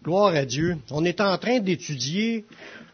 Gloire à Dieu. On est en train d'étudier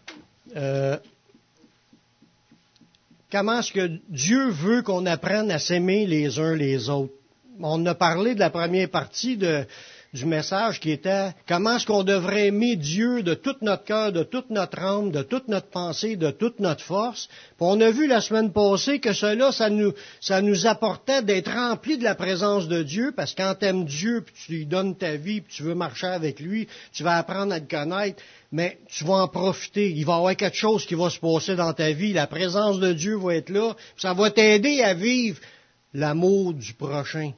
comment est-ce que Dieu veut qu'on apprenne à s'aimer les uns les autres. On a parlé de la première partie du message qui était comment est-ce qu'on devrait aimer Dieu de tout notre cœur, de toute notre âme, de toute notre pensée, de toute notre force. Puis on a vu la semaine passée que cela, ça nous apportait d'être remplis de la présence de Dieu, parce que quand tu aimes Dieu, puis tu lui donnes ta vie, puis tu veux marcher avec lui, tu vas apprendre à le connaître, mais tu vas en profiter. Il va y avoir quelque chose qui va se passer dans ta vie. La présence de Dieu va être là, puis ça va t'aider à vivre l'amour du prochain.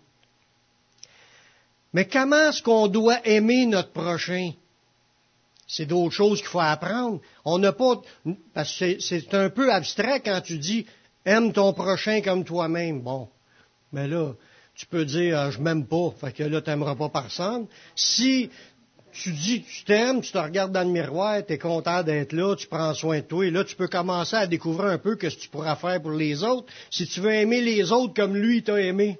Mais comment est-ce qu'on doit aimer notre prochain? C'est d'autres choses qu'il faut apprendre. On n'a pas, parce que c'est un peu abstrait quand tu dis aime ton prochain comme toi-même. Bon, mais là, tu peux dire je m'aime pas, fait que là, tu n'aimeras pas personne. Si tu dis que tu t'aimes, tu te regardes dans le miroir, tu es content d'être là, tu prends soin de toi, et là, tu peux commencer à découvrir un peu ce que tu pourras faire pour les autres, si tu veux aimer les autres comme lui t'a aimé.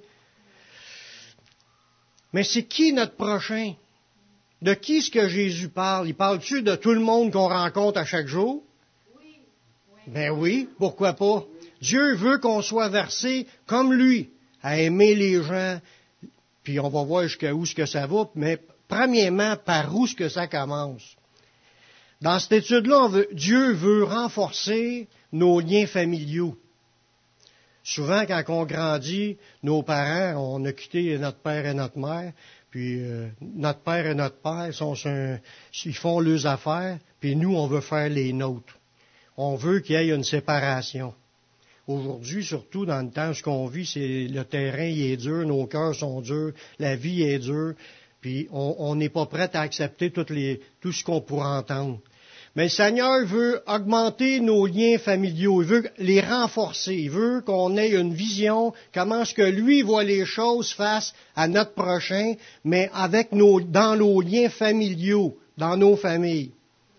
Mais c'est qui notre prochain? De qui est-ce que Jésus parle? Il parle-tu de tout le monde qu'on rencontre à chaque jour? Oui. Ben oui, pourquoi pas? Dieu veut qu'on soit versé comme lui, à aimer les gens, puis on va voir jusqu'à où ce que ça va, mais premièrement, par où ce que ça commence. Dans cette étude-là, Dieu veut renforcer nos liens familiaux. Souvent, quand on grandit, nos parents, on a quitté notre père et notre mère, puis notre père et notre père, ils font leurs affaires, puis nous, on veut faire les nôtres. On veut qu'il y ait une séparation. Aujourd'hui, surtout dans le temps, ce qu'on vit, c'est le terrain, il est dur, nos cœurs sont durs, la vie est dure, puis on n'est pas prêt à accepter tout ce qu'on pourrait entendre. Mais le Seigneur veut augmenter nos liens familiaux, il veut les renforcer, il veut qu'on ait une vision, comment est-ce que lui voit les choses face à notre prochain, mais dans nos liens familiaux, dans nos familles.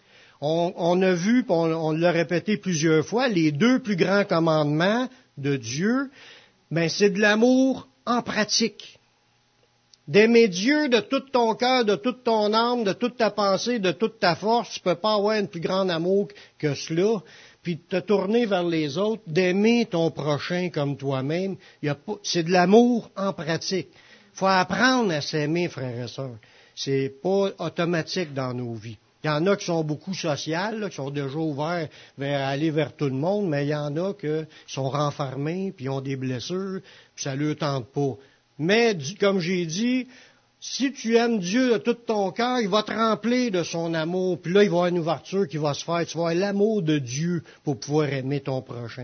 On a vu, on l'a répété plusieurs fois, les 2 plus grands commandements de Dieu, mais c'est de l'amour en pratique. D'aimer Dieu de tout ton cœur, de toute ton âme, de toute ta pensée, de toute ta force. Tu ne peux pas avoir un plus grand amour que cela. Puis de te tourner vers les autres, d'aimer ton prochain comme toi-même. C'est de l'amour en pratique. Il faut apprendre à s'aimer, frères et sœurs. C'est pas automatique dans nos vies. Il y en a qui sont beaucoup sociales, là, qui sont déjà ouverts vers aller vers tout le monde, mais il y en a qui sont renfermés, puis ont des blessures, puis ça ne leur tente pas. Mais, comme j'ai dit, si tu aimes Dieu de tout ton cœur, il va te remplir de son amour. Puis là, il va y avoir une ouverture qui va se faire. Tu vas avoir l'amour de Dieu pour pouvoir aimer ton prochain.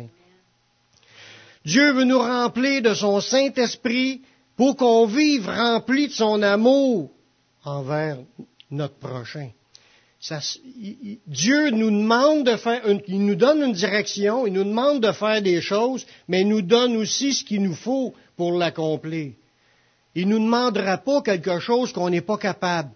Dieu veut nous remplir de son Saint-Esprit pour qu'on vive rempli de son amour envers notre prochain. Dieu nous demande de faire, il nous donne une direction, il nous demande de faire des choses, mais il nous donne aussi ce qu'il nous faut pour l'accomplir. Il ne nous demandera pas quelque chose qu'on n'est pas capable.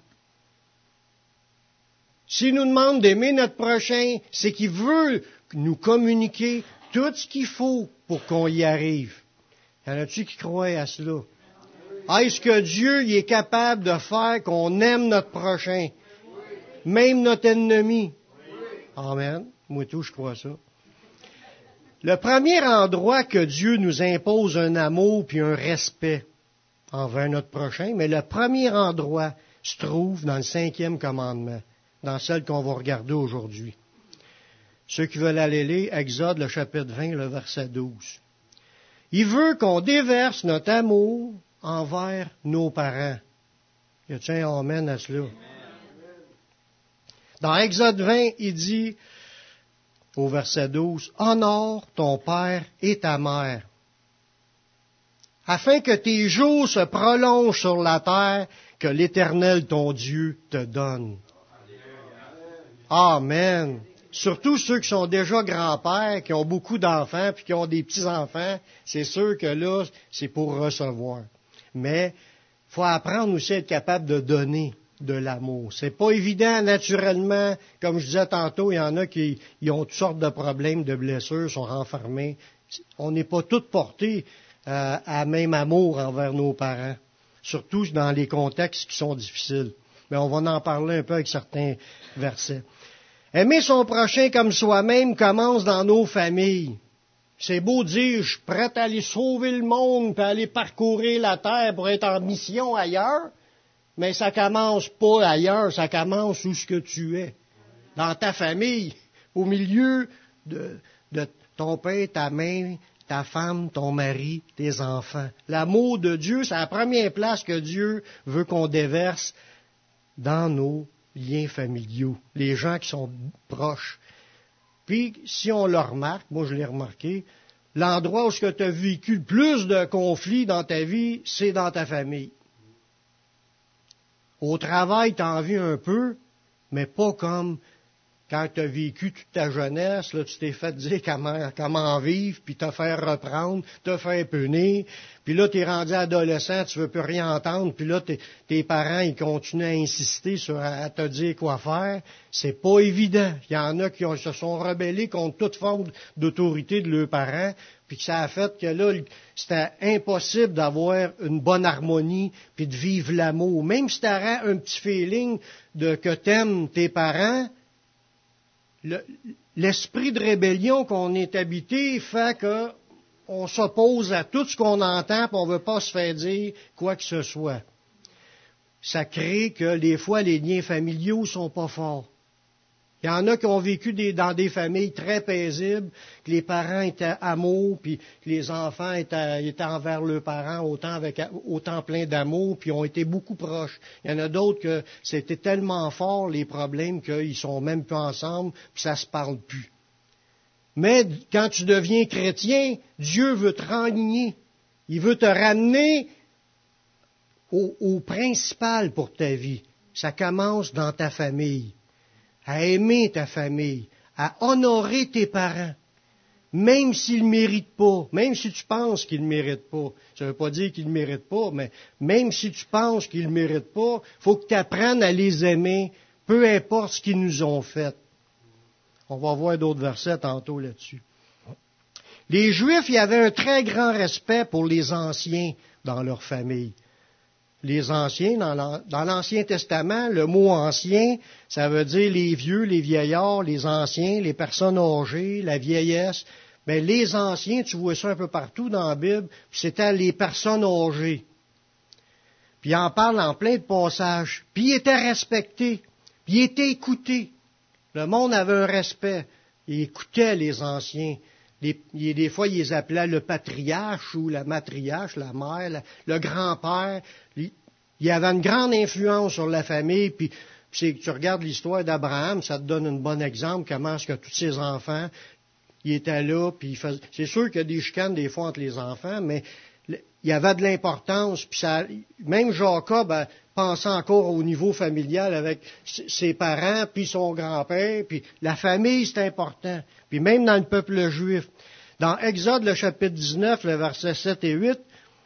S'il nous demande d'aimer notre prochain, c'est qu'il veut nous communiquer tout ce qu'il faut pour qu'on y arrive. Y en a-tu qui croient à cela? Est-ce que Dieu il est capable de faire qu'on aime notre prochain? Même notre ennemi? Amen. Moi tout, je crois ça. Le premier endroit que Dieu nous impose un amour puis un respect envers notre prochain, mais le premier endroit se trouve dans le 5e commandement, dans celle qu'on va regarder aujourd'hui. Ceux qui veulent aller lire, Exode, le chapitre 20, le verset 12. Il veut qu'on déverse notre amour envers nos parents. Y a-t-il un amen à cela? Dans Exode 20, il dit, au verset 12, « Honore ton père et ta mère, afin que tes jours se prolongent sur la terre que l'Éternel, ton Dieu, te donne. » Amen. Surtout ceux qui sont déjà grands-pères, qui ont beaucoup d'enfants, puis qui ont des petits-enfants, c'est sûr que là, c'est pour recevoir. Mais il faut apprendre aussi à être capable de donner de l'amour. C'est pas évident naturellement. Comme je disais tantôt, il y en a qui ont toutes sortes de problèmes, de blessures, sont renfermés. On n'est pas tous portés à même amour envers nos parents, surtout dans les contextes qui sont difficiles. mais on va en parler un peu avec certains versets. Aimer son prochain comme soi-même commence dans nos familles. C'est beau dire, je suis prêt à aller sauver le monde, puis aller parcourir la terre pour être en mission ailleurs, mais ça commence pas ailleurs, ça commence où ce que tu es, dans ta famille, au milieu de ton père, ta mère, ta femme, ton mari, tes enfants. L'amour de Dieu, c'est la première place que Dieu veut qu'on déverse dans nos liens familiaux, les gens qui sont proches. Puis, si on le remarque, moi je l'ai remarqué, l'endroit où tu as vécu le plus de conflits dans ta vie, c'est dans ta famille. Au travail, tu en vis un peu, mais pas comme quand tu as vécu toute ta jeunesse, là, tu t'es fait dire comment vivre, puis te faire reprendre, te faire punir, puis là, tu es rendu adolescent, tu veux plus rien entendre, puis là, tes parents, ils continuent à insister à te dire quoi faire. C'est pas évident. Il y en a qui se sont rebellés contre toute forme d'autorité de leurs parents, puis que ça a fait que là, c'était impossible d'avoir une bonne harmonie, puis de vivre l'amour. Même si tu as un petit feeling de que t'aimes tes parents, l'esprit de rébellion qu'on est habité fait qu'on s'oppose à tout ce qu'on entend, puis on ne veut pas se faire dire quoi que ce soit. Ça crée que des fois les liens familiaux sont pas forts. Il y en a qui ont vécu dans des familles très paisibles, que les parents étaient amour, puis que les enfants étaient envers leurs parents autant plein d'amour, puis ont été beaucoup proches. Il y en a d'autres que c'était tellement fort, les problèmes, qu'ils sont même plus ensemble, puis ça se parle plus. Mais quand tu deviens chrétien, Dieu veut te renligner. Il veut te ramener au principal pour ta vie. Ça commence dans ta famille. À aimer ta famille, à honorer tes parents, même s'ils ne méritent pas, même si tu penses qu'ils ne méritent pas. Ça ne veut pas dire qu'ils ne méritent pas, mais même si tu penses qu'ils ne méritent pas, il faut que tu apprennes à les aimer, peu importe ce qu'ils nous ont fait. On va voir d'autres versets tantôt là-dessus. Les Juifs, il y avait un très grand respect pour les anciens dans leur famille. Les anciens, dans l'Ancien Testament, le mot ancien, ça veut dire les vieux, les vieillards, les anciens, les personnes âgées, la vieillesse. Mais les anciens, tu vois ça un peu partout dans la Bible, puis c'était les personnes âgées. Puis il en parle en plein de passages. Puis ils étaient respectés, puis ils étaient écoutés. Le monde avait un respect. Ils écoutaient les anciens. Des fois, ils les appelaient le patriarche ou la matriarche, la mère, le grand-père. Il y avait une grande influence sur la famille. Puis tu regardes l'histoire d'Abraham, ça te donne un bon exemple comment est-ce que tous ses enfants, ils étaient là. Puis c'est sûr qu'il y a des chicanes des fois entre les enfants, mais il y avait de l'importance. Puis même Jacob pensait encore au niveau familial avec ses parents, puis son grand-père. Puis la famille, c'est important. Puis même dans le peuple juif. Dans Exode, le chapitre 19, le verset 7 et 8,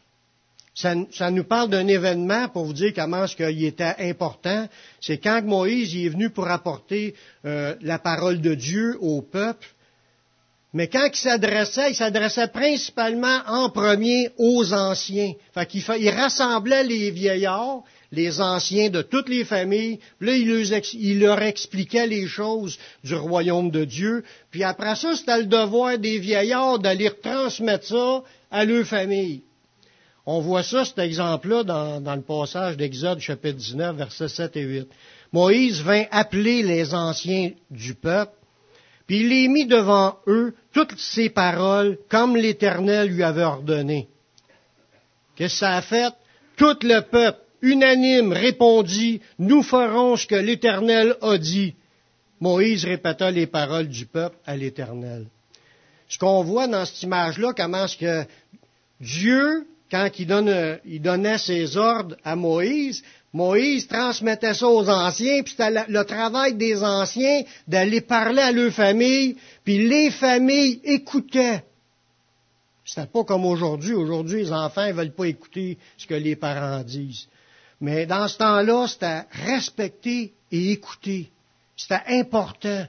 ça nous parle d'un événement pour vous dire comment est-ce qu'il était important. C'est quand Moïse est venu pour apporter la parole de Dieu au peuple. Mais quand il s'adressait principalement en premier aux anciens. Fait qu'il rassemblait les vieillards, les anciens de toutes les familles. Puis là, il leur expliquait les choses du royaume de Dieu. Puis après ça, c'était le devoir des vieillards d'aller retransmettre ça à leur famille. On voit ça, cet exemple-là, dans le passage d'Exode, chapitre 19, versets 7 et 8. Moïse vint appeler les anciens du peuple, puis il les mit devant eux toutes ces paroles comme l'Éternel lui avait ordonné. Qu'est-ce que ça a fait? Tout le peuple, unanime, répondit, nous ferons ce que l'Éternel a dit. Moïse répéta les paroles du peuple à l'Éternel. Ce qu'on voit dans cette image-là, comment est-ce que Dieu, quand il donnait ses ordres à Moïse, Moïse transmettait ça aux anciens, puis c'était le travail des anciens d'aller parler à leur famille, puis les familles écoutaient. C'était pas comme aujourd'hui. Aujourd'hui, les enfants ne veulent pas écouter ce que les parents disent. Mais dans ce temps-là, c'était respecter et écouter. C'était important.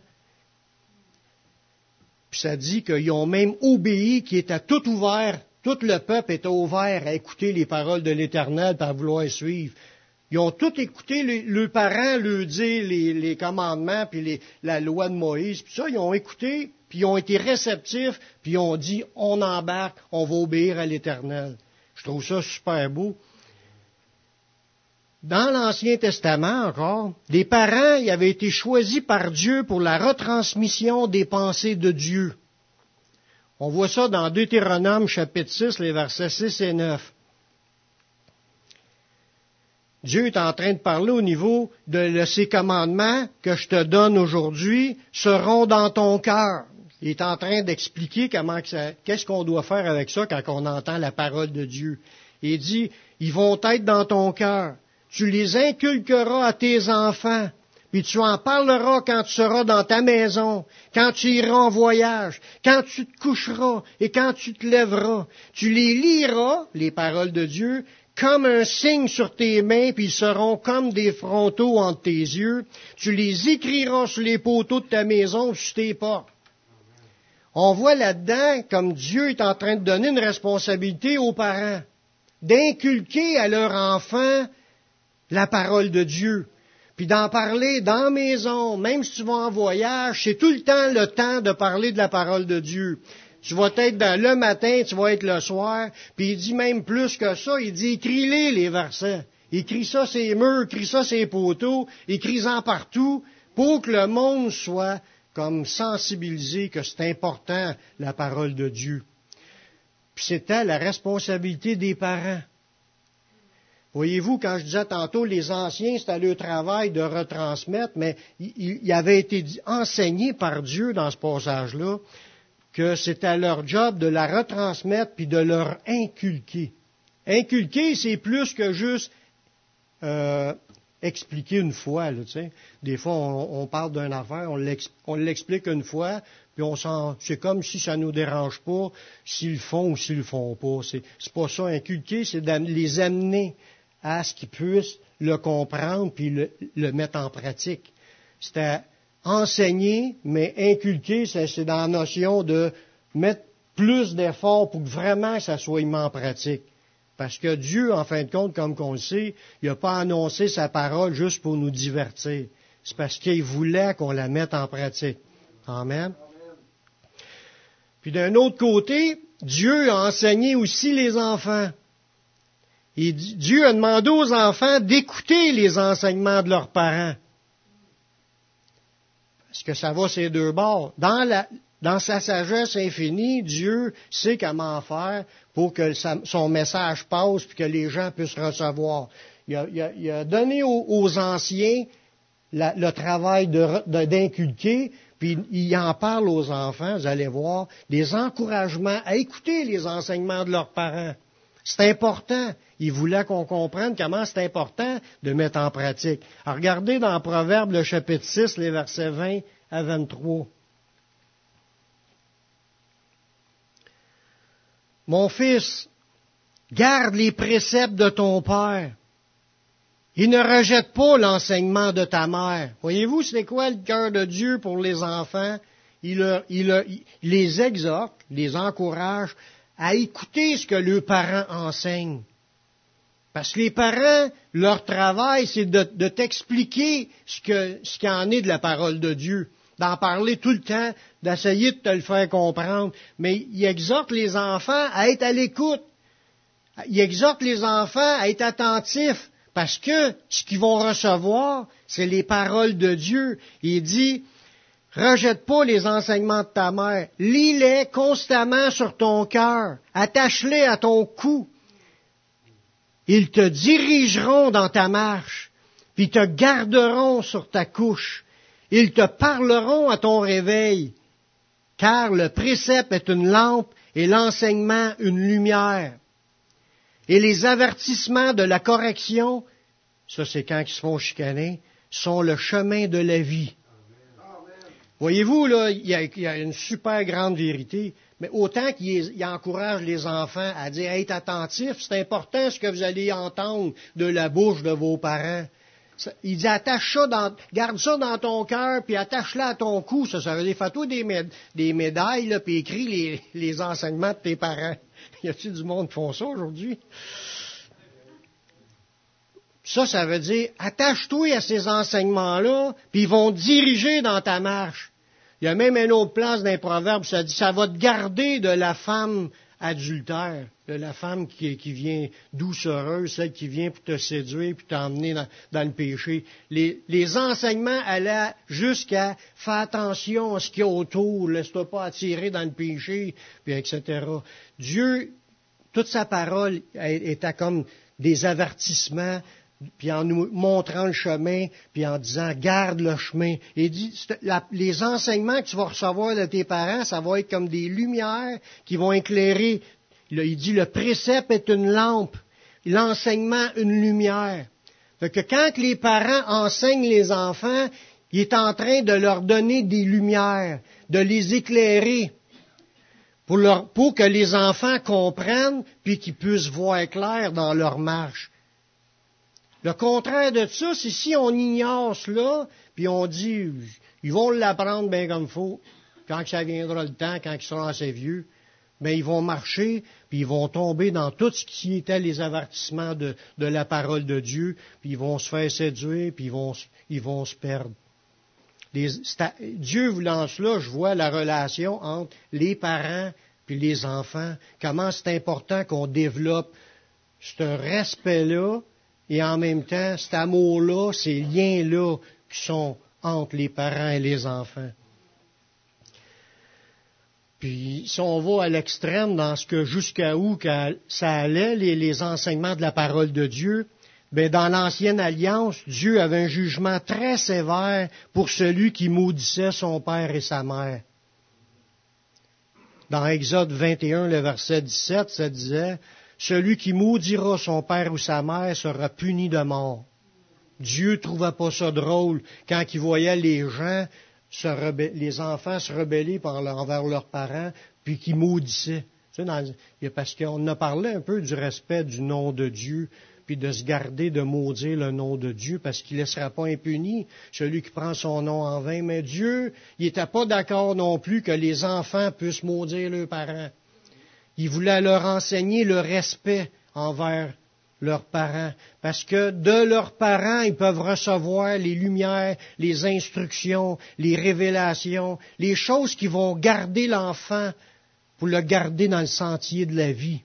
Puis ça dit qu'ils ont même obéi, qu'ils étaient tout ouverts. Tout le peuple était ouvert à écouter les paroles de l'Éternel et à vouloir suivre. Ils ont tout écouté leurs parents leur dire les commandements, puis la loi de Moïse, puis ça, ils ont écouté, puis ils ont été réceptifs, puis ils ont dit, on embarque, on va obéir à l'Éternel. Je trouve ça super beau. Dans l'Ancien Testament encore, les parents ils avaient été choisis par Dieu pour la retransmission des pensées de Dieu. On voit ça dans Deutéronome chapitre 6, les versets 6 et 9. Dieu est en train de parler au niveau de ces commandements que je te donne aujourd'hui seront dans ton cœur. Il est en train d'expliquer qu'est-ce qu'on doit faire avec ça quand on entend la parole de Dieu. Il dit, ils vont être dans ton cœur. Tu les inculqueras à tes enfants, puis tu en parleras quand tu seras dans ta maison, quand tu iras en voyage, quand tu te coucheras et quand tu te lèveras. Tu les liras, les paroles de Dieu, comme un signe sur tes mains, puis ils seront comme des frontaux entre tes yeux. Tu les écriras sur les poteaux de ta maison, sur tes portes. On voit là-dedans comme Dieu est en train de donner une responsabilité aux parents, d'inculquer à leurs enfants la parole de Dieu, puis d'en parler dans la maison, même si tu vas en voyage, c'est tout le temps de parler de la parole de Dieu. Tu vas être le matin, tu vas être le soir, puis il dit même plus que ça, il dit écris-les les versets. Écris ça sur les murs, écris ça sur les poteaux, écris-en partout, pour que le monde soit comme sensibilisé que c'est important la parole de Dieu. Puis c'était la responsabilité des parents. Voyez-vous, quand je disais tantôt, les anciens, c'était leur travail de retransmettre, mais il avait été enseigné par Dieu dans ce passage-là que c'était leur job de la retransmettre puis de leur inculquer. Inculquer, c'est plus que juste expliquer une fois. Là, tu sais. Des fois, on parle d'une affaire, on l'explique une fois, puis c'est comme si ça ne nous dérange pas s'ils le font ou s'ils le font pas. C'est pas ça, inculquer, c'est de les amener à ce qu'ils puissent le comprendre puis le mettre en pratique. C'était enseigner, mais inculquer, c'est dans la notion de mettre plus d'efforts pour que vraiment ça soit mis en pratique. Parce que Dieu, en fin de compte, comme qu'on le sait, il n'a pas annoncé sa parole juste pour nous divertir. C'est parce qu'il voulait qu'on la mette en pratique. Amen. Puis d'un autre côté, Dieu a enseigné aussi les enfants. Et Dieu a demandé aux enfants d'écouter les enseignements de leurs parents. Parce que ça va ces deux bords. Dans sa sagesse infinie, Dieu sait comment faire pour que son message passe et que les gens puissent recevoir. Il a donné aux anciens le travail d'inculquer, puis il en parle aux enfants, vous allez voir, des encouragements à écouter les enseignements de leurs parents. C'est important. Il voulait qu'on comprenne comment c'est important de mettre en pratique. Alors, regardez dans Proverbe, le chapitre 6, les versets 20 à 23. Mon fils, garde les préceptes de ton père et ne rejette pas l'enseignement de ta mère. Voyez-vous, c'est quoi le cœur de Dieu pour les enfants? Il les exhorte, les encourage à écouter ce que leurs parents enseignent. Parce que les parents, leur travail, c'est de t'expliquer ce qu'il en est de la parole de Dieu, d'en parler tout le temps, d'essayer de te le faire comprendre. Mais il exhorte les enfants à être à l'écoute. Il exhorte les enfants à être attentifs, parce que ce qu'ils vont recevoir, c'est les paroles de Dieu. Il dit, rejette pas les enseignements de ta mère. Lis-les constamment sur ton cœur. Attache-les à ton cou. Ils te dirigeront dans ta marche, puis te garderont sur ta couche. Ils te parleront à ton réveil, car le précepte est une lampe et l'enseignement une lumière. Et les avertissements de la correction, ça c'est quand ils se font chicaner, sont le chemin de la vie. Voyez-vous, là, il y a une super grande vérité, mais autant qu'il encourage les enfants à dire, être attentifs, c'est important ce que vous allez entendre de la bouche de vos parents. Il dit, garde ça dans ton cœur, puis attache-le à ton cou. Ça veut dire, fais-toi des médailles, là, puis écris les enseignements de tes parents. Y a-t-il du monde qui font ça aujourd'hui? Ça veut dire, attache-toi à ces enseignements-là, puis ils vont te diriger dans ta marche. Il y a même une autre place dans les Proverbes, ça dit, ça va te garder de la femme adultère, de la femme qui vient doucereuse, celle qui vient pour te séduire, puis t'emmener dans le péché. Les enseignements allaient jusqu'à faire attention à ce qu'il y a autour, laisse-toi pas attirer dans le péché, puis etc. Dieu, toute sa parole était comme des avertissements, puis en nous montrant le chemin, puis en disant, garde le chemin. Il dit, les enseignements que tu vas recevoir de tes parents, ça va être comme des lumières qui vont éclairer. Il dit, le précepte est une lampe, l'enseignement une lumière. Fait que quand les parents enseignent les enfants, il est en train de leur donner des lumières, de les éclairer, pour que les enfants comprennent, puis qu'ils puissent voir clair dans leur marche. Le contraire de ça, c'est si on ignore cela, puis on dit, ils vont l'apprendre bien comme il faut, quand ça viendra le temps, quand ils seront assez vieux, bien ils vont marcher, puis ils vont tomber dans tout ce qui était les avertissements de la parole de Dieu, puis ils vont se faire séduire, puis ils vont se perdre. Dieu voulant cela, je vois la relation entre les parents puis les enfants, comment c'est important qu'on développe ce respect-là, et en même temps, cet amour-là, ces liens-là qui sont entre les parents et les enfants. Puis, si on va à l'extrême dans ce que jusqu'à où ça allait, les enseignements de la parole de Dieu, bien, dans l'Ancienne Alliance, Dieu avait un jugement très sévère pour celui qui maudissait son père et sa mère. Dans Exode 21, le verset 17, ça disait, « Celui qui maudira son père ou sa mère sera puni de mort. » Dieu ne trouvait pas ça drôle quand il voyait les gens, les enfants se rebeller envers leurs parents, puis qui maudissaient. Tu sais, parce qu'on a parlé un peu du respect du nom de Dieu, puis de se garder de maudire le nom de Dieu, parce qu'il ne laissera pas impuni celui qui prend son nom en vain. Mais Dieu, il n'était pas d'accord non plus que les enfants puissent maudire leurs parents. Il voulait leur enseigner le respect envers leurs parents, parce que de leurs parents, ils peuvent recevoir les lumières, les instructions, les révélations, les choses qui vont garder l'enfant pour le garder dans le sentier de la vie.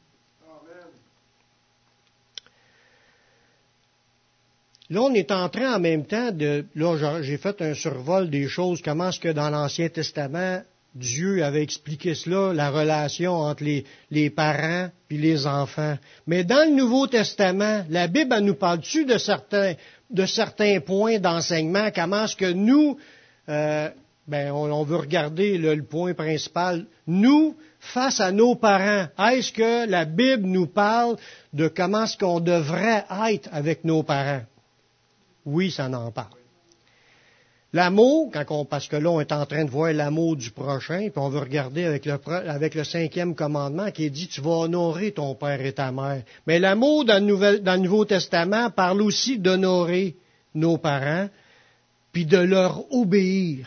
Là, on est en train en même temps j'ai fait un survol des choses, comment est-ce que dans l'Ancien Testament, Dieu avait expliqué cela, la relation entre les parents et les enfants. Mais dans le Nouveau Testament, la Bible, elle nous parle-tu de certains points d'enseignement, comment est-ce que nous, on veut regarder le point principal, nous, face à nos parents, est-ce que la Bible nous parle de comment est-ce qu'on devrait être avec nos parents? Oui, ça en parle. L'amour, parce que là, on est en train de voir l'amour du prochain, puis on veut regarder avec le 5e commandement qui est dit, tu vas honorer ton père et ta mère. Mais l'amour dans le Nouveau Testament parle aussi d'honorer nos parents, puis de leur obéir.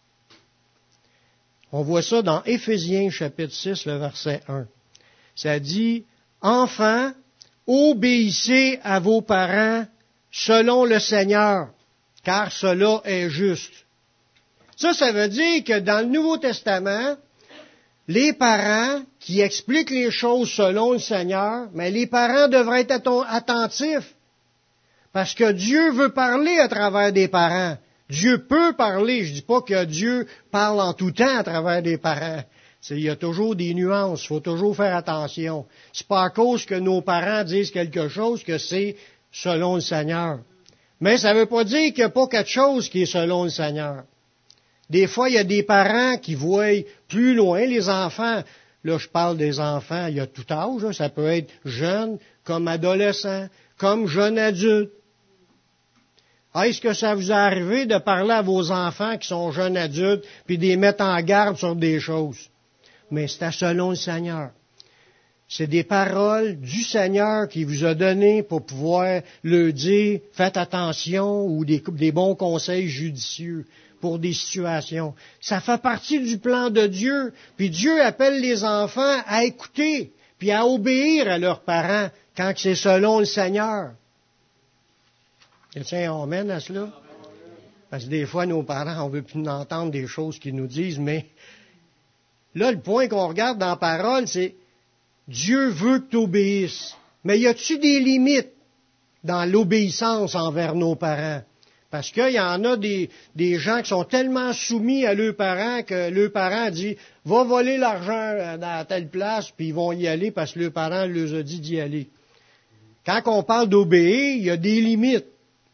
On voit ça dans Éphésiens chapitre 6, le verset 1. Ça dit, enfants, obéissez à vos parents selon le Seigneur, car cela est juste. Ça veut dire que dans le Nouveau Testament, les parents qui expliquent les choses selon le Seigneur, mais les parents devraient être attentifs, parce que Dieu veut parler à travers des parents. Dieu peut parler, je ne dis pas que Dieu parle en tout temps à travers des parents. Il y a toujours des nuances, il faut toujours faire attention. C'est pas à cause que nos parents disent quelque chose que c'est selon le Seigneur. Mais ça ne veut pas dire qu'il n'y a pas quelque chose qui est selon le Seigneur. Des fois, il y a des parents qui voient plus loin les enfants. Là, je parle des enfants, il y a tout âge, ça peut être jeune, comme adolescent, comme jeune adulte. Est-ce que ça vous est arrivé de parler à vos enfants qui sont jeunes adultes, puis de les mettre en garde sur des choses? Mais c'est selon le Seigneur. C'est des paroles du Seigneur qui vous a données pour pouvoir le dire, faites attention, ou des bons conseils judicieux pour des situations. Ça fait partie du plan de Dieu. Puis Dieu appelle les enfants à écouter, puis à obéir à leurs parents quand c'est selon le Seigneur. Y a-t-il un amen à cela? Parce que des fois, nos parents, on veut plus entendre des choses qu'ils nous disent, mais là, le point qu'on regarde dans la parole, c'est Dieu veut que tu obéisses. Mais y a-tu des limites dans l'obéissance envers nos parents? Parce qu'il y en a des gens qui sont tellement soumis à leurs parents que leurs parents disent « Va voler l'argent dans telle place », puis ils vont y aller parce que leurs parents leur ont dit d'y aller. Quand on parle d'obéir, il y a des limites.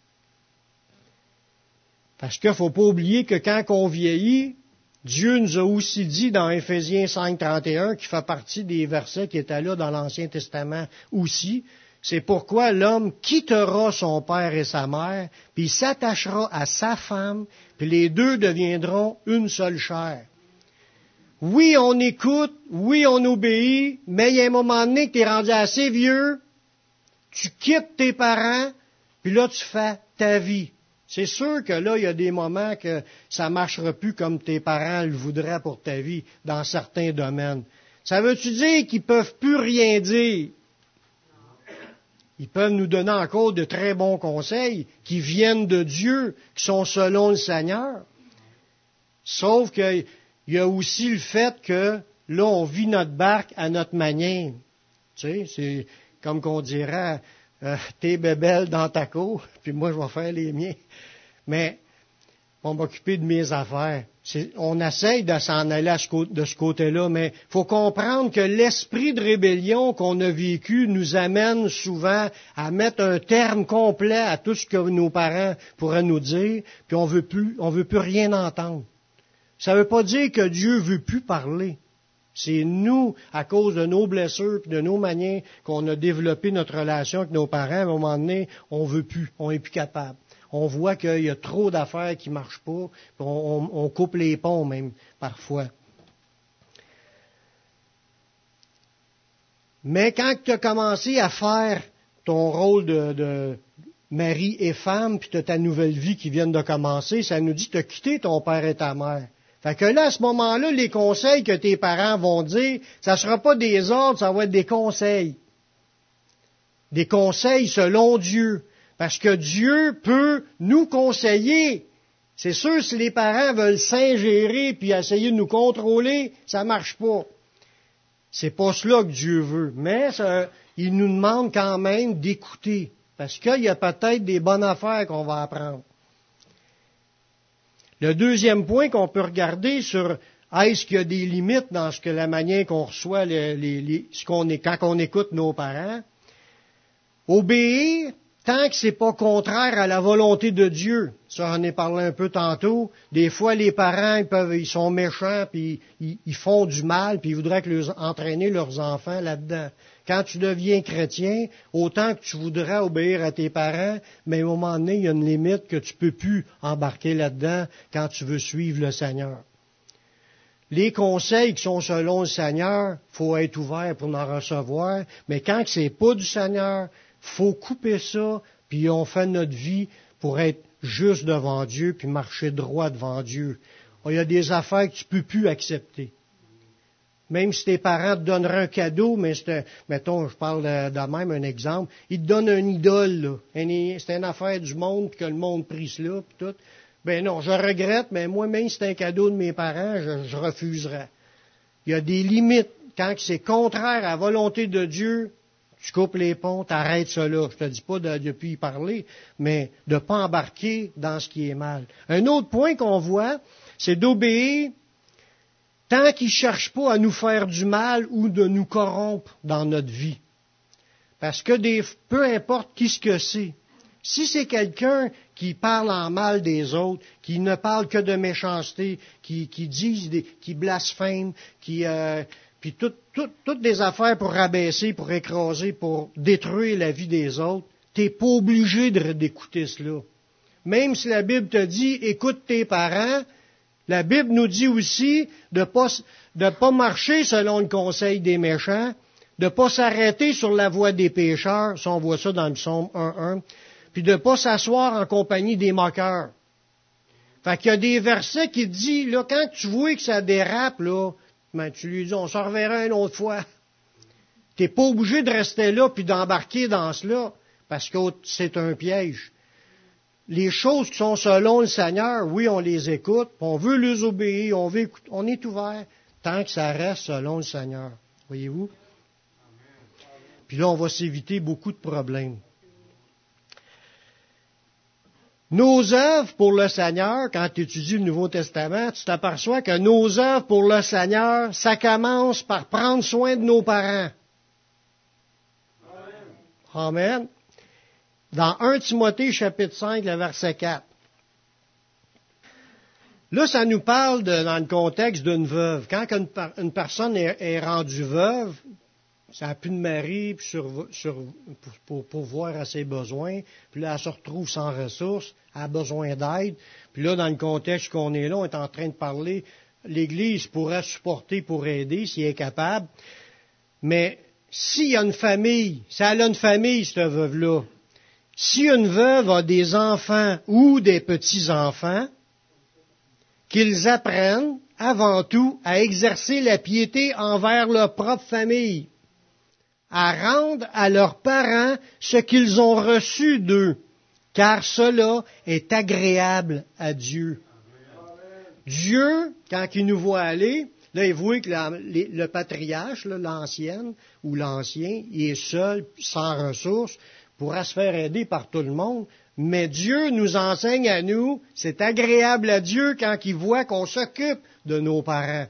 Parce qu'il ne faut pas oublier que quand on vieillit, Dieu nous a aussi dit dans Éphésiens 5,31, qui fait partie des versets qui étaient là dans l'Ancien Testament aussi, c'est pourquoi l'homme quittera son père et sa mère, puis il s'attachera à sa femme, puis les deux deviendront une seule chair. Oui, on écoute, oui, on obéit, mais il y a un moment donné que tu es rendu assez vieux, tu quittes tes parents, puis là tu fais ta vie. C'est sûr que là, il y a des moments que ça ne marchera plus comme tes parents le voudraient pour ta vie, dans certains domaines. Ça veut-tu dire qu'ils ne peuvent plus rien dire? Ils peuvent nous donner encore de très bons conseils qui viennent de Dieu, qui sont selon le Seigneur. Sauf qu'il y a aussi le fait que là, on vit notre barque à notre manière. Tu sais, c'est comme qu'on dirait, t'es bébelle dans ta cour, puis moi, je vais faire les miens. Mais on va m'occuper de mes affaires. On essaye de s'en aller de ce côté-là, mais il faut comprendre que l'esprit de rébellion qu'on a vécu nous amène souvent à mettre un terme complet à tout ce que nos parents pourraient nous dire, puis on veut plus rien entendre. Ça ne veut pas dire que Dieu veut plus parler. C'est nous, à cause de nos blessures et de nos manières, qu'on a développé notre relation avec nos parents. À un moment donné, on veut plus, on n'est plus capable. On voit qu'il y a trop d'affaires qui ne marchent pas, puis on coupe les ponts même, parfois. Mais quand tu as commencé à faire ton rôle de mari et femme, puis tu as ta nouvelle vie qui vient de commencer, ça nous dit que tu as quitté ton père et ta mère. Fait que là, à ce moment-là, les conseils que tes parents vont dire, ça ne sera pas des ordres, ça va être des conseils. Des conseils selon Dieu. Parce que Dieu peut nous conseiller. C'est sûr, si les parents veulent s'ingérer puis essayer de nous contrôler, ça marche pas. C'est pas cela que Dieu veut. Mais il nous demande quand même d'écouter. Parce qu'il y a peut-être des bonnes affaires qu'on va apprendre. Le deuxième point qu'on peut regarder sur est-ce qu'il y a des limites dans la manière qu'on reçoit quand on écoute nos parents. Obéir, tant que c'est pas contraire à la volonté de Dieu. Ça, j'en ai parlé un peu tantôt. Des fois, les parents, ils sont méchants, puis ils font du mal, puis ils voudraient entraîner leurs enfants là-dedans. Quand tu deviens chrétien, autant que tu voudrais obéir à tes parents, mais à un moment donné, il y a une limite que tu peux plus embarquer là-dedans quand tu veux suivre le Seigneur. Les conseils qui sont selon le Seigneur, faut être ouvert pour en recevoir, mais quand c'est pas du Seigneur, faut couper ça, puis on fait notre vie pour être juste devant Dieu, puis marcher droit devant Dieu. Il y a des affaires que tu peux plus accepter. Même si tes parents te donneraient un cadeau, mais mettons, je parle de même un exemple, ils te donnent une idole, là. C'est une affaire du monde, puis que le monde prie cela, puis tout. Ben non, je regrette, mais moi, même si c'est un cadeau de mes parents, je refuserais. Il y a des limites. Quand c'est contraire à la volonté de Dieu, tu coupes les ponts, t'arrêtes cela. Je te dis pas de plus y parler, mais de ne pas embarquer dans ce qui est mal. Un autre point qu'on voit, c'est d'obéir tant qu'ils ne cherchent pas à nous faire du mal ou de nous corrompre dans notre vie. Parce que peu importe qui ce que c'est, si c'est quelqu'un qui parle en mal des autres, qui ne parle que de méchanceté, qui blasphème, puis toutes des affaires pour rabaisser, pour écraser, pour détruire la vie des autres, t'es pas obligé d'écouter cela. Même si la Bible te dit, écoute tes parents, la Bible nous dit aussi de pas marcher selon le conseil des méchants, de pas s'arrêter sur la voie des pécheurs, si on voit ça dans le psaume 1.1, puis de pas s'asseoir en compagnie des moqueurs. Fait qu'il y a des versets qui disent, là, quand tu vois que ça dérape, là, ben, tu lui dis, on s'en reverra une autre fois. T'es pas obligé de rester là puis d'embarquer dans cela, parce que c'est un piège. les choses qui sont selon le Seigneur, oui, on les écoute, on veut les obéir, on est ouvert, tant que ça reste selon le Seigneur. Voyez-vous? Puis là, on va s'éviter beaucoup de problèmes. Nos œuvres pour le Seigneur, quand tu étudies le Nouveau Testament, tu t'aperçois que nos œuvres pour le Seigneur, ça commence par prendre soin de nos parents. Amen. Dans 1 Timothée, chapitre 5, le verset 4. Là, ça nous parle dans le contexte d'une veuve. Quand une personne est rendue veuve, ça n'a plus de mari pour pourvoir à ses besoins. Puis là, elle se retrouve sans ressources, elle a besoin d'aide. Puis là, dans le contexte qu'on est là, on est en train de parler, l'Église pourrait supporter pour aider s'il est capable. Mais s'il y a une famille, si elle a une famille, cette veuve-là, si une veuve a des enfants ou des petits-enfants, qu'ils apprennent avant tout à exercer la piété envers leur propre famille, à rendre à leurs parents ce qu'ils ont reçu d'eux, car cela est agréable à Dieu. Dieu, quand il nous voit aller, là, il voit que le patriarche, là, l'ancienne ou l'ancien, il est seul, sans ressources, pourra se faire aider par tout le monde, mais Dieu nous enseigne à nous, c'est agréable à Dieu quand il voit qu'on s'occupe de nos parents.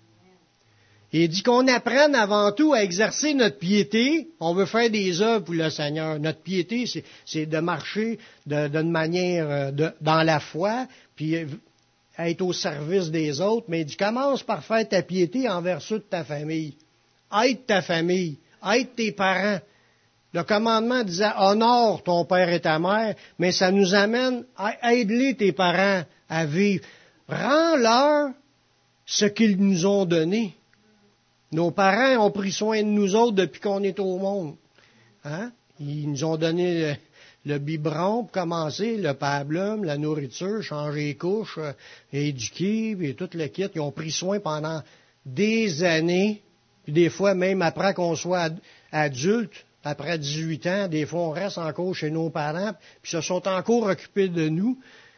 Il dit qu'on apprenne avant tout à exercer notre piété. On veut faire des œuvres pour le Seigneur. Notre piété, c'est de marcher d'une manière dans la foi, puis être au service des autres. Mais il dit, commence par faire ta piété envers ceux de ta famille. Aide ta famille. Aide tes parents. Le commandement disait, honore ton père et ta mère, mais ça nous amène à aider tes parents à vivre. Rends-leur ce qu'ils nous ont donné. Nos parents ont pris soin de nous autres depuis qu'on est au monde. Hein? Ils nous ont donné le biberon pour commencer, le pablum, la nourriture, changer les couches, éduquer, et tout le kit. Ils ont pris soin pendant des années, puis des fois même après qu'on soit adulte, après 18 ans, des fois on reste encore chez nos parents, puis se sont encore occupés de nous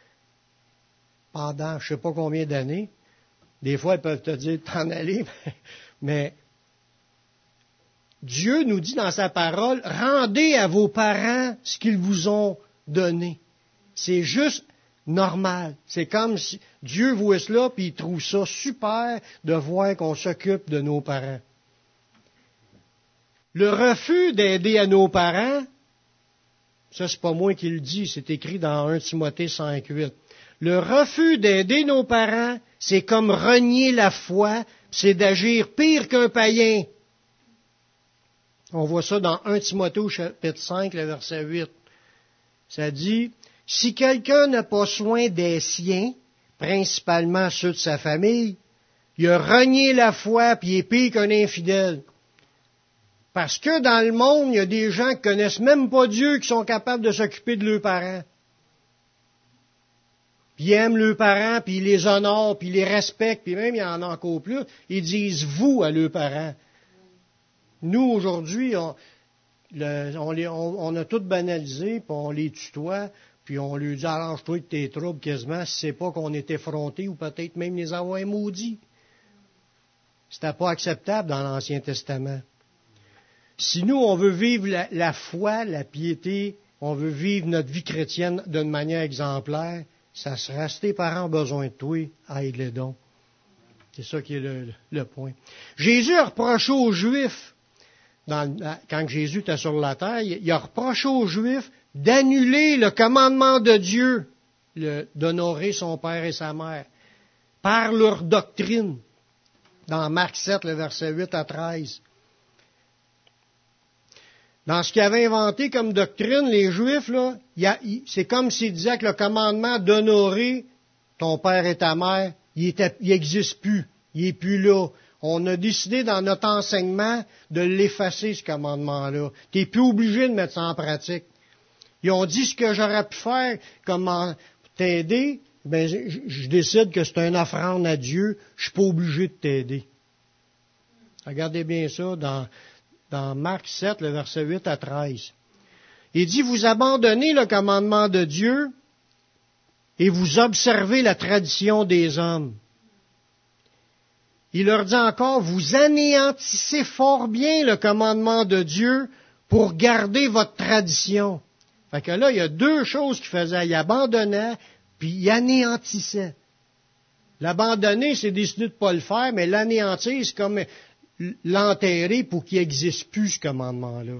pendant je ne sais pas combien d'années. Des fois, ils peuvent te dire de t'en aller, mais Dieu nous dit dans sa parole, rendez à vos parents ce qu'ils vous ont donné. C'est juste normal. C'est comme si Dieu voit cela, puis il trouve ça super de voir qu'on s'occupe de nos parents. Le refus d'aider à nos parents, ça c'est pas moi qui le dis, c'est écrit dans 1 Timothée 5,8. Le refus d'aider nos parents, c'est comme renier la foi, c'est d'agir pire qu'un païen. On voit ça dans 1 Timothée chapitre 5, le verset 8. Ça dit, si quelqu'un n'a pas soin des siens, principalement ceux de sa famille, il a renié la foi, puis il est pire qu'un infidèle. Parce que dans le monde, il y a des gens qui connaissent même pas Dieu, qui sont capables de s'occuper de leurs parents. Puis ils aiment leurs parents, puis ils les honorent, puis ils les respectent, puis même il y en a encore plus, ils disent vous à leurs parents. Nous, aujourd'hui, on a tout banalisé, puis on les tutoie, puis on leur dit arrange-toi de tes troubles quasiment, si c'est pas qu'on est effrontés ou peut-être même les avoir maudits. C'était pas acceptable dans l'Ancien Testament. Si nous, on veut vivre la foi, la piété, on veut vivre notre vie chrétienne d'une manière exemplaire, ça sera si tes parents ont besoin de toi, aide-les donc. C'est ça qui est le point. Jésus a reproché aux Juifs, quand Jésus était sur la terre, il a reproché aux Juifs d'annuler le commandement de Dieu, d'honorer son père et sa mère, par leur doctrine, dans Marc 7, le verset 8 à 13. Dans ce qu'ils avaient inventé comme doctrine, les Juifs, là, c'est comme s'ils disaient que le commandement d'honorer ton père et ta mère, il n'existe plus. Il n'est plus là. On a décidé dans notre enseignement de l'effacer, ce commandement-là. Tu n'es plus obligé de mettre ça en pratique. Ils ont dit ce que j'aurais pu faire comme t'aider, ben je décide que c'est une offrande à Dieu, je ne suis pas obligé de t'aider. Regardez bien ça dans Marc 7, le verset 8 à 13. Il dit, vous abandonnez le commandement de Dieu et vous observez la tradition des hommes. Il leur dit encore, vous anéantissez fort bien le commandement de Dieu pour garder votre tradition. Fait que là, il y a deux choses qu'il faisait. Il abandonnait, puis il anéantissait. L'abandonner, c'est décider de ne pas le faire, mais l'anéantir, c'est comme l'enterrer pour qu'il n'existe plus ce commandement-là.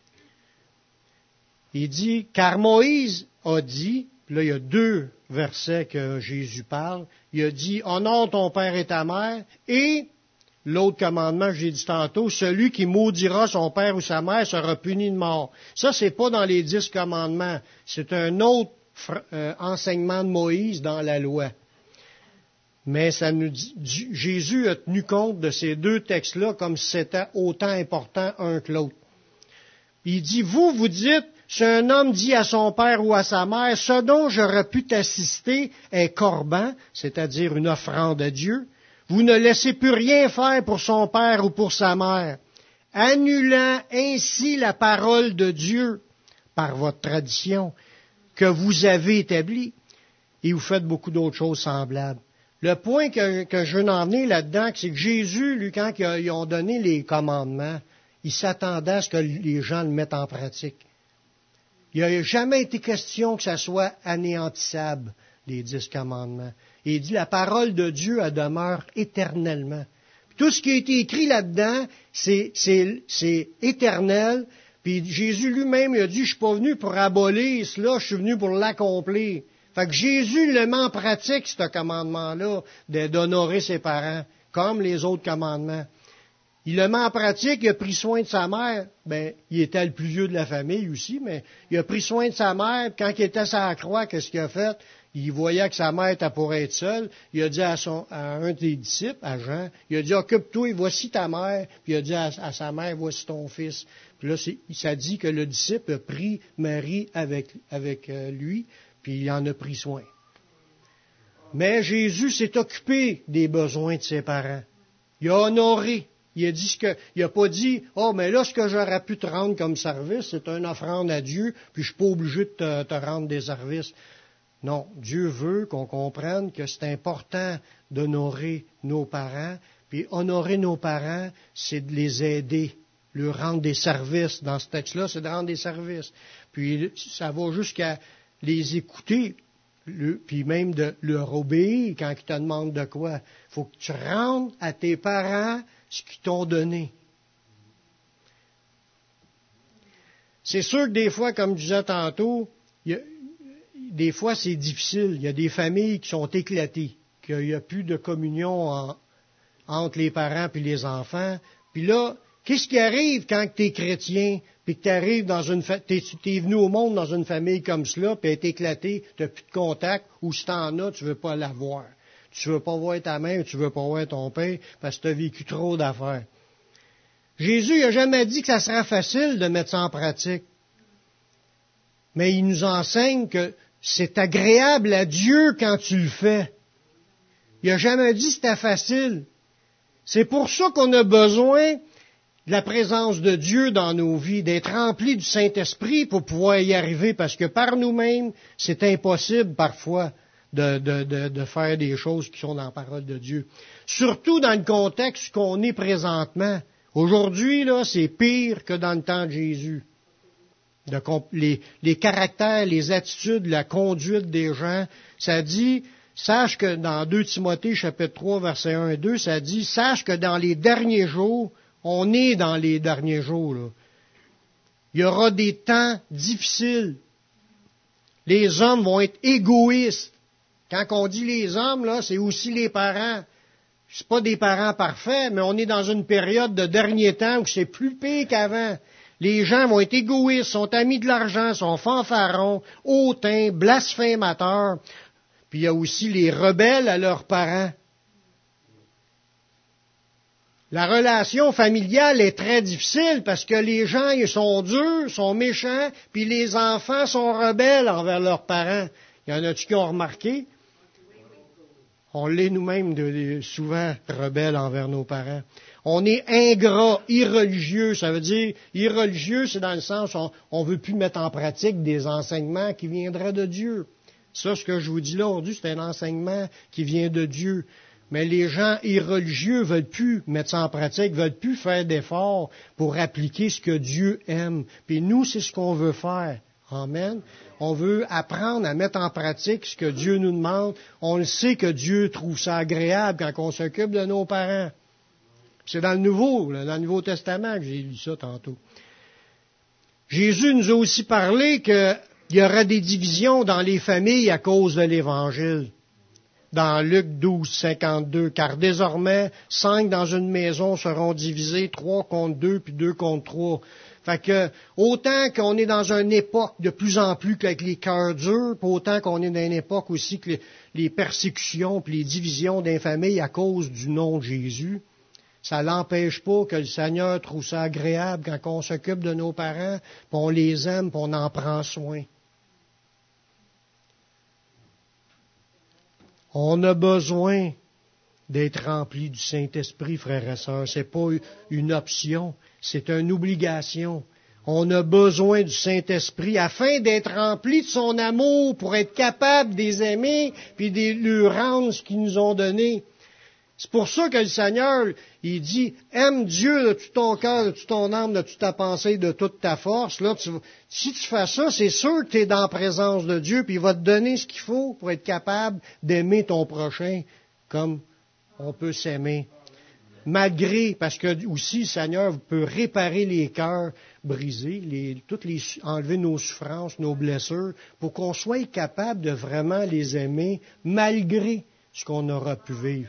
Il dit, car Moïse a dit, puis là il y a deux versets que Jésus parle, il a dit, honore ton père et ta mère, et l'autre commandement que j'ai dit tantôt, celui qui maudira son père ou sa mère sera puni de mort. Ça, c'est pas dans les 10 commandements, c'est un autre enseignement de Moïse dans la loi. Mais ça nous dit, Jésus a tenu compte de ces deux textes-là comme si c'était autant important un que l'autre. Il dit, vous dites, si un homme dit à son père ou à sa mère, ce dont j'aurais pu t'assister est corban, c'est-à-dire une offrande à Dieu, vous ne laissez plus rien faire pour son père ou pour sa mère, annulant ainsi la parole de Dieu par votre tradition que vous avez établie, et vous faites beaucoup d'autres choses semblables. Le point que je veux en venir là-dedans, c'est que Jésus, lui, quand ils ont donné les commandements, il s'attendait à ce que les gens le mettent en pratique. Il n'a jamais été question que ça soit anéantissable, les 10 commandements. Et il dit, la parole de Dieu, elle demeure éternellement. Puis tout ce qui a été écrit là-dedans, c'est éternel. Puis Jésus lui-même, il a dit, je ne suis pas venu pour abolir cela, je suis venu pour l'accomplir. Fait que Jésus le met en pratique, ce commandement-là, d'honorer ses parents, comme les autres commandements. Il le met en pratique, il a pris soin de sa mère. Ben, il était le plus vieux de la famille aussi, mais il a pris soin de sa mère. Quand il était sur la croix, qu'est-ce qu'il a fait? Il voyait que sa mère était pour être seule. Il a dit à un des disciples, à Jean, il a dit, occupe-toi, et voici ta mère. Puis il a dit à sa mère, voici ton fils. Puis là, ça dit que le disciple a pris Marie avec lui, puis il en a pris soin. Mais Jésus s'est occupé des besoins de ses parents. Il a honoré. Il a pas dit, oh, mais là, ce que j'aurais pu te rendre comme service, c'est une offrande à Dieu, puis je suis pas obligé de te rendre des services. Non, Dieu veut qu'on comprenne que c'est important d'honorer nos parents, puis honorer nos parents, c'est de les aider, leur rendre des services. Dans ce texte-là, c'est de rendre des services. Puis ça va jusqu'à les écouter, puis même de leur obéir quand ils te demandent de quoi. Il faut que tu rendes à tes parents ce qu'ils t'ont donné. C'est sûr que des fois, comme je disais tantôt, des fois c'est difficile. Il y a des familles qui sont éclatées, qu'il n'y a plus de communion entre les parents et les enfants. Puis là, qu'est-ce qui arrive quand tu es chrétien, puis que tu arrives t'es venu au monde dans une famille comme cela, puis elle est éclatée, tu n'as plus de contact, ou si tu en as, tu ne veux pas l'avoir. Tu ne veux pas voir ta mère, tu ne veux pas voir ton père, parce que tu as vécu trop d'affaires. Jésus n'a jamais dit que ça sera facile de mettre ça en pratique. Mais il nous enseigne que c'est agréable à Dieu quand tu le fais. Il n'a jamais dit que c'était facile. C'est pour ça qu'on a besoin de la présence de Dieu dans nos vies, d'être remplis du Saint-Esprit pour pouvoir y arriver, parce que par nous-mêmes, c'est impossible parfois de faire des choses qui sont dans la parole de Dieu. Surtout dans le contexte qu'on est présentement. Aujourd'hui, là, c'est pire que dans le temps de Jésus. Les caractères, les attitudes, la conduite des gens, ça dit, sache que dans 2 Timothée, chapitre 3, versets 1 et 2, ça dit, sache que dans les derniers jours, on est dans les derniers jours, là. Il y aura des temps difficiles. Les hommes vont être égoïstes. Quand on dit les hommes, là, c'est aussi les parents. C'est pas des parents parfaits, mais on est dans une période de dernier temps où c'est plus pire qu'avant. Les gens vont être égoïstes, sont amis de l'argent, sont fanfarons, hautains, blasphémateurs. Puis il y a aussi les rebelles à leurs parents. La relation familiale est très difficile parce que les gens ils sont durs, sont méchants, puis les enfants sont rebelles envers leurs parents. Il y en a-tu qui ont remarqué? On l'est nous-mêmes souvent rebelles envers nos parents. On est ingrat, irreligieux. Ça veut dire, irreligieux, c'est dans le sens où on ne veut plus mettre en pratique des enseignements qui viendraient de Dieu. Ça, ce que je vous dis là aujourd'hui, c'est un enseignement qui vient de Dieu. Mais les gens irreligieux veulent plus mettre ça en pratique, veulent plus faire d'efforts pour appliquer ce que Dieu aime. Puis nous, c'est ce qu'on veut faire. Amen. On veut apprendre à mettre en pratique ce que Dieu nous demande. On le sait que Dieu trouve ça agréable quand on s'occupe de nos parents. C'est dans le Nouveau Testament que j'ai lu ça tantôt. Jésus nous a aussi parlé qu'il y aura des divisions dans les familles à cause de l'Évangile. Dans Luc 12, 52, car désormais, 5 dans une maison seront divisés, 3 contre 2, puis 2 contre 3. Fait que, autant qu'on est dans une époque de plus en plus qu'avec les cœurs durs, puis autant qu'on est dans une époque aussi que les persécutions puis les divisions des familles à cause du nom de Jésus, ça n'empêche pas que le Seigneur trouve ça agréable quand on s'occupe de nos parents, puis on les aime, puis on en prend soin. On a besoin d'être rempli du Saint-Esprit, frères et sœurs. C'est pas une option, c'est une obligation. On a besoin du Saint-Esprit afin d'être rempli de son amour pour être capable de les aimer puis de leur rendre ce qu'ils nous ont donné. C'est pour ça que le Seigneur, il dit, aime Dieu de tout ton cœur, de toute ton âme, de toute ta pensée, de toute ta force. Là, si tu fais ça, c'est sûr que tu es dans la présence de Dieu, puis il va te donner ce qu'il faut pour être capable d'aimer ton prochain comme on peut s'aimer. Malgré, parce que aussi le Seigneur peut réparer les cœurs brisés, enlever nos souffrances, nos blessures, pour qu'on soit capable de vraiment les aimer malgré ce qu'on aura pu vivre.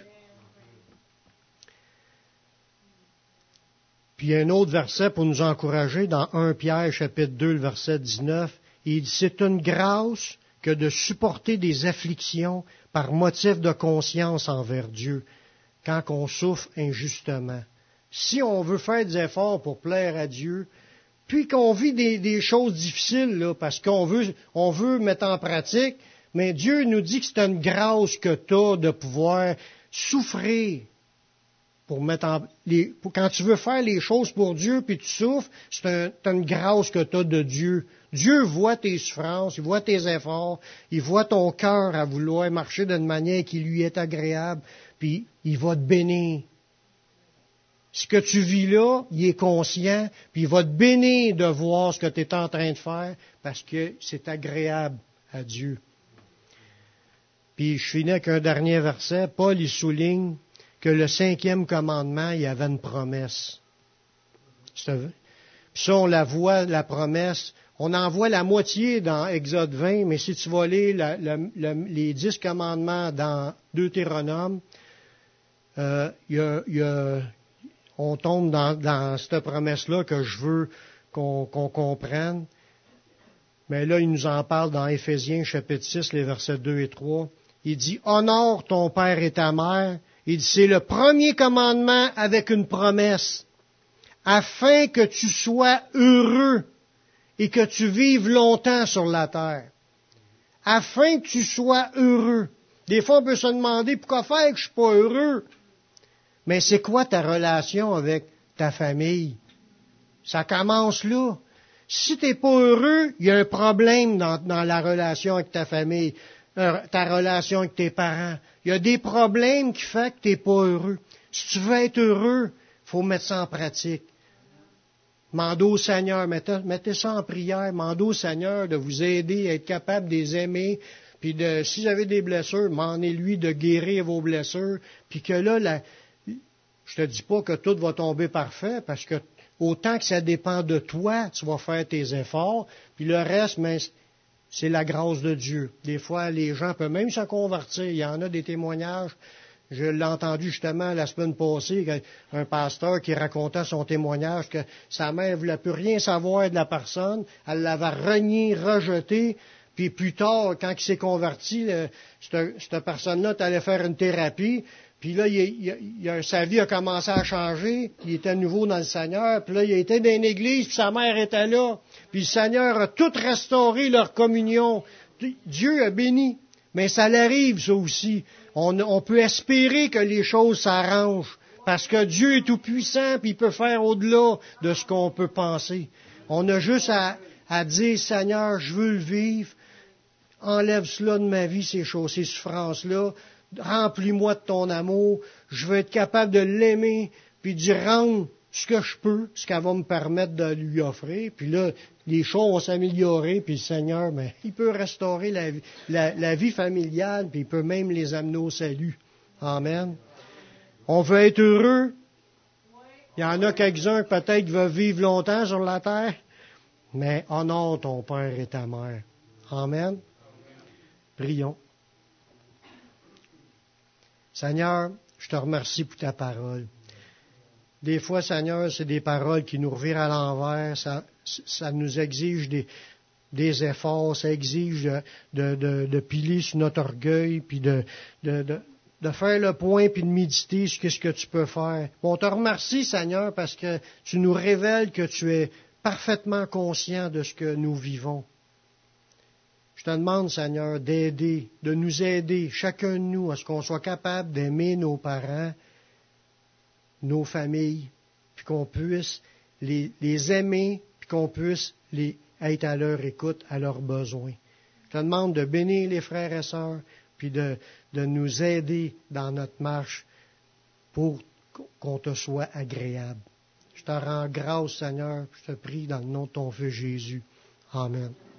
Puis il y a un autre verset pour nous encourager dans 1 Pierre, chapitre 2, le verset 19. Il dit, c'est une grâce que de supporter des afflictions par motif de conscience envers Dieu, quand on souffre injustement. Si on veut faire des efforts pour plaire à Dieu, puis qu'on vit des choses difficiles, là, parce qu'on veut mettre en pratique, mais Dieu nous dit que c'est une grâce que tu as de pouvoir souffrir. Quand tu veux faire les choses pour Dieu puis tu souffres, c'est une grâce que tu as de Dieu. Dieu voit tes souffrances, il voit tes efforts, il voit ton cœur à vouloir marcher d'une manière qui lui est agréable, puis il va te bénir. Ce que tu vis là, il est conscient, puis il va te bénir de voir ce que tu es en train de faire, parce que c'est agréable à Dieu. Puis je finis avec un dernier verset. Paul, il souligne que le 5e commandement, il y avait une promesse. Puis ça, on la voit, la promesse. On en voit la moitié dans Exode 20, mais si tu vas lire les 10 commandements dans Deutéronome, on tombe dans cette promesse-là que je veux qu'on comprenne. Mais là, il nous en parle dans Éphésiens, chapitre 6, les versets 2 et 3. Il dit, « Honore ton père et ta mère. » Il dit, c'est le premier commandement avec une promesse, afin que tu sois heureux et que tu vives longtemps sur la terre. Afin que tu sois heureux. Des fois, on peut se demander, pourquoi faire que je suis pas heureux? Mais c'est quoi ta relation avec ta famille? Ça commence là. Si tu n'es pas heureux, il y a un problème dans la relation avec ta famille, ta relation avec tes parents. Il y a des problèmes qui font que tu n'es pas heureux. Si tu veux être heureux, il faut mettre ça en pratique. Mandez au Seigneur, mettez ça en prière, mandez au Seigneur de vous aider à être capable de les aimer, puis si vous avez des blessures, demandez-lui de guérir vos blessures, puis que là, je te dis pas que tout va tomber parfait, parce que autant que ça dépend de toi, tu vas faire tes efforts, puis le reste, c'est la grâce de Dieu. Des fois, les gens peuvent même se convertir. Il y en a des témoignages. Je l'ai entendu justement la semaine passée, un pasteur qui racontait son témoignage que sa mère ne voulait plus rien savoir de la personne. Elle l'avait renié, rejeté. Puis plus tard, quand il s'est converti, cette personne-là est allée faire une thérapie. Puis là, sa vie a commencé à changer. Il était à nouveau dans le Seigneur. Puis là, il était dans une église, puis sa mère était là. Puis le Seigneur a tout restauré leur communion. Dieu a béni. Mais ça l'arrive, ça aussi. On peut espérer que les choses s'arrangent. Parce que Dieu est tout-puissant, puis il peut faire au-delà de ce qu'on peut penser. On a juste à dire, Seigneur, je veux le vivre. enlève cela de ma vie, ces choses, ces souffrances-là. Remplis-moi de ton amour. Je veux être capable de l'aimer, puis d'y rendre ce que je peux, ce qu'elle va me permettre de lui offrir. Puis là, les choses vont s'améliorer, puis le Seigneur, ben, il peut restaurer la vie familiale, puis il peut même les amener au salut. Amen. On veut être heureux. Il y en a quelques-uns peut-être qui veulent vivre longtemps sur la terre, mais honore ton père et ta mère. Amen. Prions. Seigneur, je te remercie pour ta parole. Des fois, Seigneur, c'est des paroles qui nous revirent à l'envers. Ça nous exige des efforts, ça exige de piler sur notre orgueil, puis de faire le point, puis de méditer sur ce que tu peux faire. On te remercie, Seigneur, parce que tu nous révèles que tu es parfaitement conscient de ce que nous vivons. Je te demande, Seigneur, de nous aider, chacun de nous, à ce qu'on soit capable d'aimer nos parents, nos familles, puis qu'on puisse les aimer, puis qu'on puisse être à leur écoute, à leurs besoins. Je te demande de bénir les frères et sœurs, puis de nous aider dans notre marche pour qu'on te soit agréable. Je te rends grâce, Seigneur, je te prie dans le nom de ton Fils Jésus. Amen.